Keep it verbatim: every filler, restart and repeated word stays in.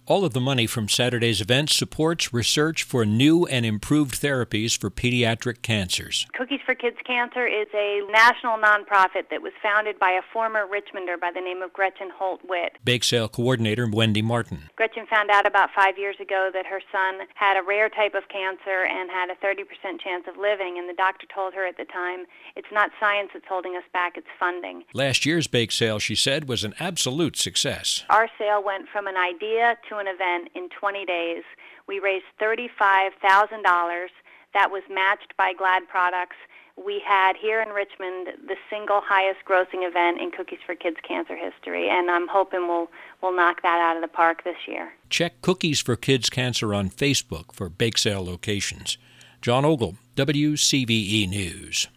All of the money from Saturday's event supports research for new and improved therapies for pediatric cancers. Cookies for Kids Cancer is a national nonprofit that was founded by a former Richmonder by the name of Gretchen Holt-Witt. Bake sale coordinator Wendy Martin. Gretchen found out about five years ago that her son had a rare type of cancer and had a thirty percent chance of living, and the doctor told her at the time, it's not science that's holding us back, it's funding. Last year's bake sale, she said, was an absolute success. Our sale went from an idea to an event in twenty days. We raised thirty-five thousand dollars. That was matched by Glad Products. We had here in Richmond the single highest grossing event in Cookies for Kids Cancer history, and I'm hoping we'll, we'll knock that out of the park this year. Check Cookies for Kids Cancer on Facebook for bake sale locations. John Ogle, W C V E News.